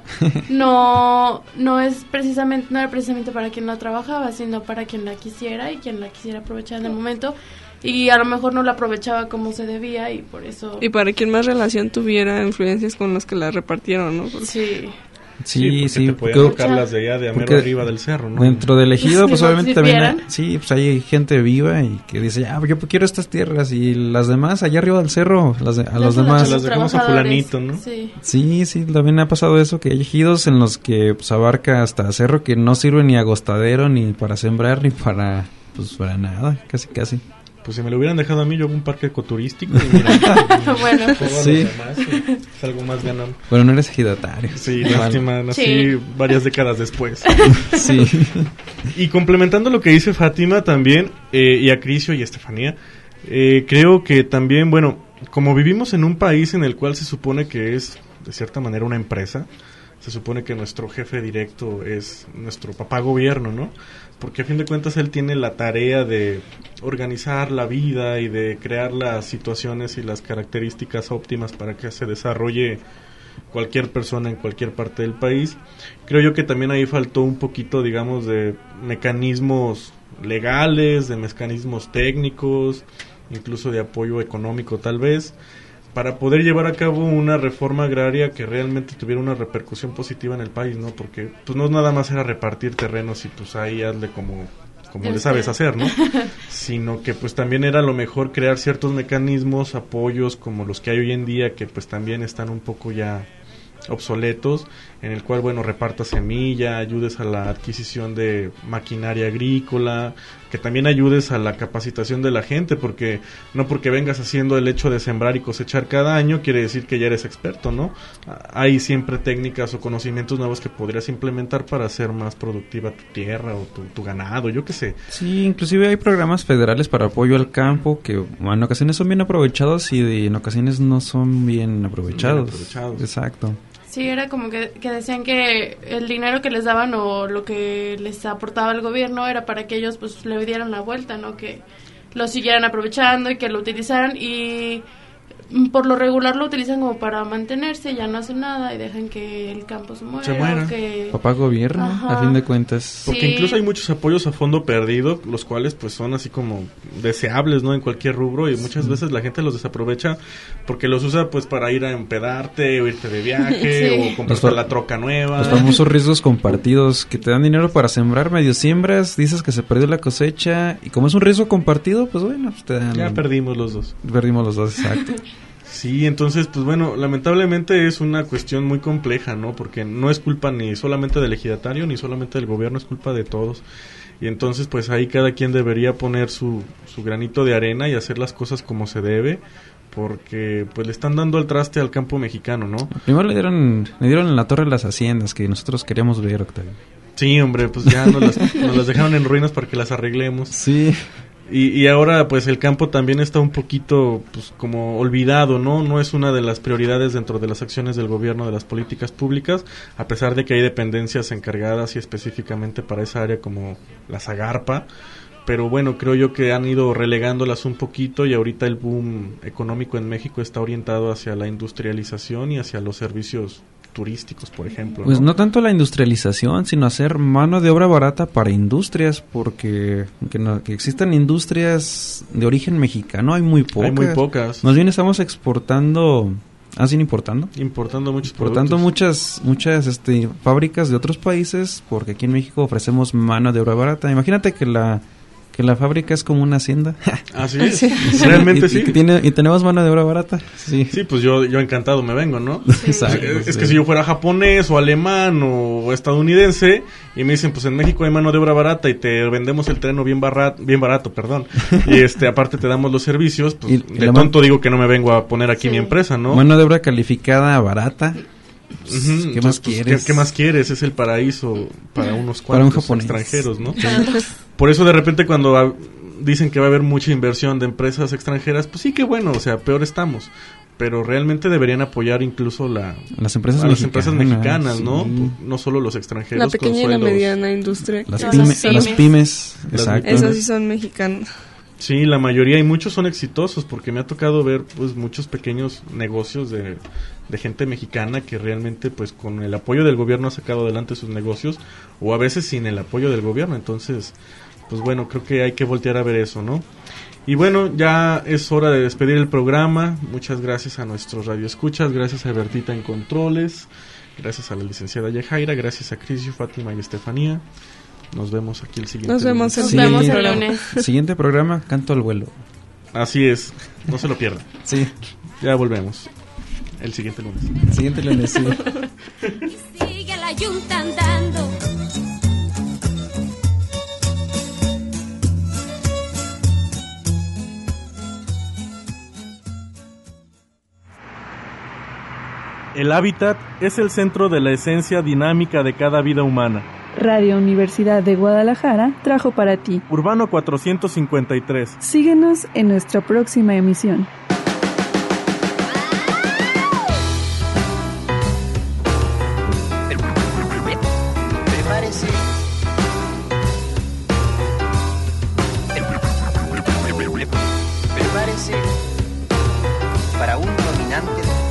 No no es precisamente no era precisamente para quien la trabajaba, sino para quien la quisiera y quien la quisiera aprovechar en el momento, y a lo mejor no la aprovechaba como se debía, y por eso... Y para quien más relación tuviera influencias con los que la repartieron, ¿no? Porque... Sí. Sí, sí, sí, te podían tocar las de allá de Amero arriba del cerro, ¿no? Dentro del ejido, pues sí, obviamente si también hay, vieran. sí, pues hay gente viva y que dice, ya, yo quiero estas tierras, y las demás allá arriba del cerro, las de, a los demás. Se las dejamos a fulanito, ¿no? Sí. sí, sí, también ha pasado eso, que hay ejidos en los que pues abarca hasta cerro que no sirve ni agostadero, ni para sembrar, ni para, pues para nada, casi, casi. Pues si me lo hubieran dejado a mí, yo hago un parque ecoturístico y mira, bueno, sí. Demás, es algo más ganado. Bueno, no eres ejidatario. Sí, lástima, nací sí. varias décadas después. Sí. Y complementando lo que dice Fátima también, eh, y Acrisio y Estefanía, eh, creo que también, bueno, como vivimos en un país en el cual se supone que es, de cierta manera, una empresa, se supone que nuestro jefe directo es nuestro papá gobierno, ¿no? Porque a fin de cuentas él tiene la tarea de organizar la vida y de crear las situaciones y las características óptimas para que se desarrolle cualquier persona en cualquier parte del país. Creo yo que también ahí faltó un poquito, digamos, de mecanismos legales, de mecanismos técnicos, incluso de apoyo económico tal vez, para poder llevar a cabo una reforma agraria que realmente tuviera una repercusión positiva en el país, ¿no? Porque pues no nada más era repartir terrenos y pues ahí hazle como, como le sabes hacer, ¿no? Sino que pues también era a lo mejor crear ciertos mecanismos, apoyos como los que hay hoy en día, que pues también están un poco ya obsoletos, en el cual, bueno, repartas semilla, ayudes a la adquisición de maquinaria agrícola, que también ayudes a la capacitación de la gente, porque no porque vengas haciendo el hecho de sembrar y cosechar cada año, quiere decir que ya eres experto, ¿no? Hay siempre técnicas o conocimientos nuevos que podrías implementar para hacer más productiva tu tierra o tu, tu ganado, yo qué sé. Sí, inclusive hay programas federales para apoyo al campo que en ocasiones son bien aprovechados y en ocasiones no son bien aprovechados. Bien aprovechados. Exacto. Sí, era como que, que decían que el dinero que les daban o lo que les aportaba el gobierno era para que ellos pues le dieran la vuelta, ¿no? Que lo siguieran aprovechando y que lo utilizaran, y por lo regular lo utilizan como para mantenerse, ya no hacen nada y dejan que el campo se muera. Se muera. Que... Papá gobierno, Ajá. a fin de cuentas. Porque Sí. incluso hay muchos apoyos a fondo perdido, los cuales pues son así como deseables, ¿no? En cualquier rubro, y muchas Sí. veces la gente los desaprovecha porque los usa pues para ir a empedarte o irte de viaje Sí. o comprarte Los fa- la troca nueva. Los famosos riesgos compartidos que te dan dinero para sembrar, medio siembras, dices que se perdió la cosecha y como es un riesgo compartido, pues bueno, pues te dan... Ya perdimos los dos. Perdimos los dos, exacto. Sí, entonces, pues bueno, lamentablemente es una cuestión muy compleja, ¿no? Porque no es culpa ni solamente del ejidatario, ni solamente del gobierno, es culpa de todos. Y entonces, pues ahí cada quien debería poner su, su granito de arena y hacer las cosas como se debe, porque pues le están dando al traste al campo mexicano, ¿no? Primero le dieron, le dieron en la torre las haciendas que nosotros queríamos ver, Octavio. Sí, hombre, pues ya nos las, nos las dejaron en ruinas para que las arreglemos. Sí. Y, y ahora pues el campo también está un poquito pues como olvidado, ¿no? No es una de las prioridades dentro de las acciones del gobierno, de las políticas públicas, a pesar de que hay dependencias encargadas y específicamente para esa área como la Zagarpa. Pero bueno, creo yo que han ido relegándolas un poquito y ahorita el boom económico en México está orientado hacia la industrialización y hacia los servicios turísticos, por ejemplo. Pues ¿no? no tanto la industrialización, sino hacer mano de obra barata para industrias, porque que, no, que existan industrias de origen mexicano hay muy pocas. Hay muy pocas. Más bien estamos exportando, ¿ah, sí, importando? Importando muchos Importando productos. muchas muchas este, fábricas de otros países, porque aquí en México ofrecemos mano de obra barata. Imagínate que la que la fábrica es como una hacienda. Así es. Realmente y, sí. Y, tiene, y tenemos mano de obra barata. Sí, sí, pues yo yo encantado me vengo, ¿no? Exacto. Es, es sí. que si yo fuera japonés o alemán o estadounidense y me dicen, pues en México hay mano de obra barata y te vendemos el terreno bien barato, bien barato, perdón. Y este aparte te damos los servicios, pues Y- y de la tonto digo que no me vengo a poner aquí Sí. mi empresa, ¿no? Mano de obra calificada barata. Ujú, ¿Qué más pues, pues, quieres? ¿qué, qué más quieres? Es el paraíso para unos Para un cuantos japonés. extranjeros, ¿no? Por eso de repente cuando va- dicen que va a haber mucha inversión de empresas extranjeras, pues sí que bueno, o sea, peor estamos. Pero realmente deberían apoyar incluso la, Las empresas a las mexicanas, empresas mexicanas, ¿no? sí. No solo los extranjeros. La pequeña y la con sueldos. mediana industria. Las, Las pyme- pymes. las pymes. Las Exacto. Esas sí son mexicanas. Sí, la mayoría y muchos son exitosos porque me ha tocado ver pues muchos pequeños negocios de, de gente mexicana que realmente pues con el apoyo del gobierno ha sacado adelante sus negocios o a veces sin el apoyo del gobierno. Entonces, pues bueno, creo que hay que voltear a ver eso, ¿no? Y bueno, ya es hora de despedir el programa. Muchas gracias a nuestros radioescuchas, gracias a Bertita en Controles, gracias a la licenciada Yajaira, gracias a Crisio, Fátima y Estefanía. Nos vemos aquí el siguiente Nos vemos lunes. el Nos vemos el programa. lunes. Siguiente programa, Canto al vuelo. Así es, no se lo pierdan. Sí. Ya volvemos el siguiente lunes. Siguiente lunes, sí. Sigue la yunta andando. El hábitat es el centro de la esencia dinámica de cada vida humana. Radio Universidad de Guadalajara trajo para ti. Urbano cuatrocientos cincuenta y tres. Síguenos en nuestra próxima emisión. Prepárese. Prepárese para un dominante